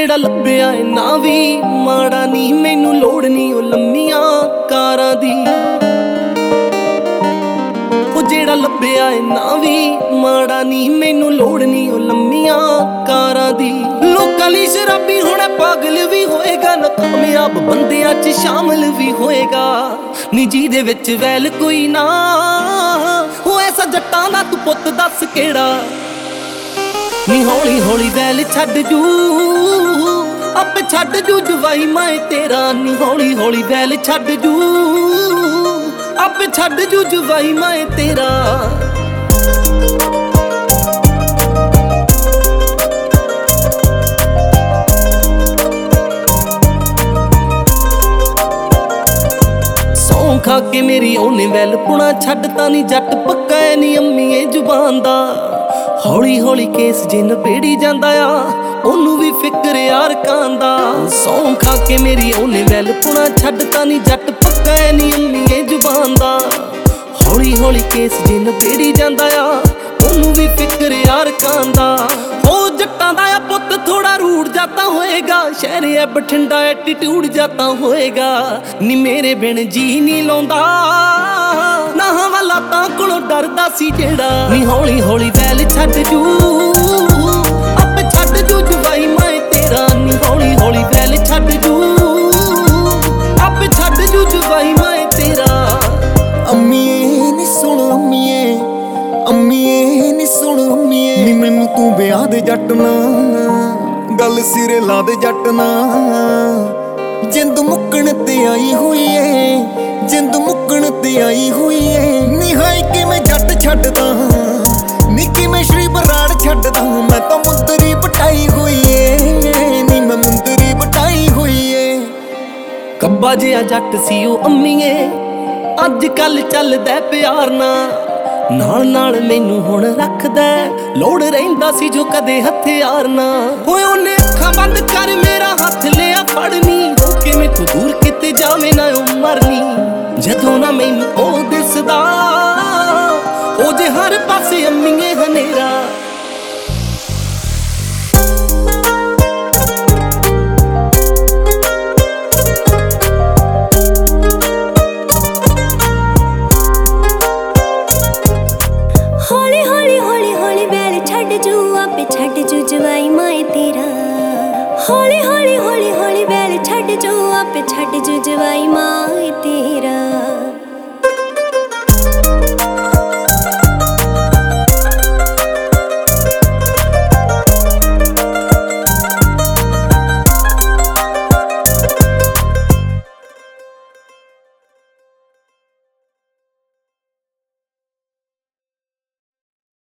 ਜਿਹੜਾ ਲੱਭਿਆ ਏ ਨਾ ਵੀ ਮਾੜਾ ਨੀ, ਮੈਨੂੰ ਲੋੜ ਨੀ ਉਹ ਲੰਮੀਆਂ ਕਾਰਾਂ ਦੀ। ਉਹ ਜਿਹੜਾ ਲੱਭਿਆ ਏ ਨਾ ਵੀ ਮਾੜਾ ਨੀ, ਮੈਨੂੰ ਲੋੜ ਨੀ ਉਹ ਲੰਮੀਆਂ ਕਾਰਾਂ ਦੀ। ਲੋਕਾਂ ਲਈ ਸ਼ਰਾਬੀ ਹੋਣਾ ਪਾਗਲ ਵੀ ਹੋਏਗਾ, ਨਾ ਕਾਮਯਾਬ ਬੰਦਿਆਂ 'ਚ ਸ਼ਾਮਲ ਵੀ ਹੋਏਗਾ। ਨੀ ਜਿਹਦੇ ਵਿੱਚ ਵੈਲ ਕੋਈ ਨਾ, ਉਹ ਐਸਾ ਜੱਟਾਂ ਦਾ ਤੂੰ ਪੁੱਤ ਦੱਸ ਕਿਹੜਾ। ਨੀ ਹੌਲੀ ਹੌਲੀ ਵੈਲ ਛੱਡ ਜੂ, ਆਪੇ ਛੱਡ ਜੂ ਜਵਾਈ ਮੈਂ ਤੇਰਾ। ਨੀ ਹੌਲੀ ਹੌਲੀ ਵੈਲ ਛੱਡ ਜੂ, ਆਪੇ ਛੱਡ ਜੂ ਜਵਾਈ ਮੈਂ ਤੇਰਾ। ਸੌਂ ਖਾ ਕੇ ਮੇਰੀ ਉਹਨੇ ਵੈਲ ਪੁਣਾ ਛੱਡਤਾ ਨੀ, ਜੱਟ ਪੱਕਾ ਐ ਨੀ ਅੰਮੀਏ ਜ਼ੁਬਾਨ ਦਾ। ਹੌਲੀ ਹੌਲੀ ਕੇਸ ਜੇ ਨਪੇੜੀ ਜਾਂਦਾ ਆ, ਉਹਨੂੰ ਵੀ ਫਿਕਰ ਯਾਰ ਕਾਂਦਾ। ਸੌਂ ਖਾ ਕੇ ਮੇਰੀ ਉਹਨੇ ਵੈਲ ਪੁਣਾ ਛੱਡਤਾ ਨੀ, ਜੱਟ ਪੱਕਾ ਐ ਨੀ ਅੰਮੀਏ ਜ਼ੁਬਾਨ ਦਾ। ਹੌਲੀ ਹੌਲੀ ਕੇਸ ਜੇ ਨਪੇੜੀ ਜਾਂਦਾ ਆ, ਉਹਨੂੰ ਵੀ ਫਿਕਰ ਯਾਰ ਕਾਂਦਾ। ਉਹ ਜੱਟਾਂ ਦਾ ਆ ਪੁੱਤ ਥੋੜਾ ਰੂੜ ਜਾਤਾ ਹੋਏਗਾ, ਸ਼ਹਿਰੇ ਐ ਬਠਿੰਡਾ ਐਟੀਟਿਊਡ ਜਾਤਾ ਹੋਏਗਾ। ਨੀ ਮੇਰੇ ਬਿਨ ਜੀ ਨੀ ਲਾਉਂਦਾ, ਨਾ ਹਵਾਲਾਤਾਂ ਕੋਲੋਂ ਡਰਦਾ ਸੀ ਜਿਹੜਾ। ਨੀ ਹੌਲੀ ਹੌਲੀ ਵੈਲ ਛੱਡ ਜੂ, ਆਪੇ ਛੱਡ ਜੂ ਜਵਾਈ ਮੈਂ ਤੇਰਾ। ਨੀ ਹੌਲੀ ਹੌਲੀ ਵੈਲ ਛੱਡ ਜੂ, ਆਪੇ ਛੱਡ ਜੂ ਜਵਾਈ ਮੈਂ ਤੇਰਾ। ਅੰਮੀਏ ਨੀ ਸੁਣ ਅੰਮੀਏ, ਅੰਮੀਏ ਨੀ ਸੁਣ ਅੰਮੀਏ। ਨੀ ਮੈਨੂੰ ਤੂੰ ਵਿਆਹ ਦੇ ਜੱਟ ਨਾ, ਗੱਲ ਸਿਰੇ ਲਾ ਦੇ ਜੱਟ ਨਾ। ਜਿੰਦ ਮੁੱਕਣ ਤੇ ਆਈ ਹੋਈ ਏ, ਜਿੰਦ ਮੁੱਕਣ ਤੇ ਆਈ ਹੋਈ ਏ। ਨੀ ਹਾਏ ਕਿਵੇਂ ਜੱਟ ਛੱਡਦਾ, ਨੀ ਕਿਵੇਂ ਸ਼੍ਰੀ ਬਰਾੜ ਛੱਡਦਾ। ਮੈਂ ਤਾਂ ਮੁੰਦਰੀ ਬਟਾਈ ਹੋਈ ਏ, ਨੀ ਮੈਂ ਮੁੰਦਰੀ ਬਟਾਈ ਹੋਈ ਏ। ਕੱਬਾ ਜਿਹਾ ਜੱਟ ਸੀ ਉਹ ਅੰਮੀਏ, ਅੱਜ ਕੱਲ ਚੱਲਦਾ ਪਿਆਰ ਨਾਲ ਨਾਲ ਮੈਨੂੰ ਹੁਣ ਰੱਖਦਾ। ਲੋੜ ਰਹਿੰਦਾ ਸੀ ਜੋ ਕਦੇ ਹਥਿਆਰ ਨਾ। ਹੋਏ ਉਹਨੇ ਅੱਖਾਂ ਬੰਦ ਕਰ ਮੇਰਾ ਹੱਥ ਲਿਆ ਫੜਨੀ, ਹੋ ਕੇ ਮੈਥੋਂ ਦੂਰ ਕਿਤੇ ਜਾਵੇ ਨਾ ਉਹ ਮਰਨੀ। ਜਦੋਂ ਨਾ ਮੈਨੂੰ ਉਹ ਦਿਸਦਾ, ਉਹ ਜੇ ਹਰ ਪਾਸੇ ਅੰਮੀਏ ਹਨੇਰਾ। ਹੌਲੀ ਹੌਲੀ ਹੌਲੀ ਹੌਲੀ ਵੈਲ ਛੱਡ ਜੂ, ਆਪੇ ਛੱਡ ਜੂ ਜਵਾਈ ਮੈਂ ਤੇਰਾ। ਹੌਲੀ ਹੌਲੀ ਹੌਲੀ ਹੌਲੀ ਵੈਲ ਛੱਡ ਜੂ, ਆਪੇ ਛੱਡ ਜੂ ਜਵਾਈ।